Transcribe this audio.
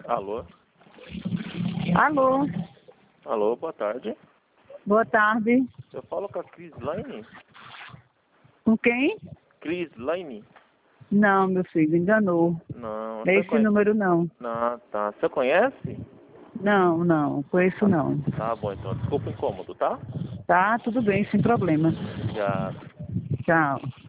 Alô? Alô, Alô, boa tarde. boa tarde. Eu falo com a Cris Laine? Com quem? Cris Laine? Não, meu filho, enganou. Não, É esse número não. Não, tá. Você conhece? Não, conheço não. Tá bom, então. Desculpa o incômodo, tá? Tá, tudo bem, sem problema. Obrigado. Tchau.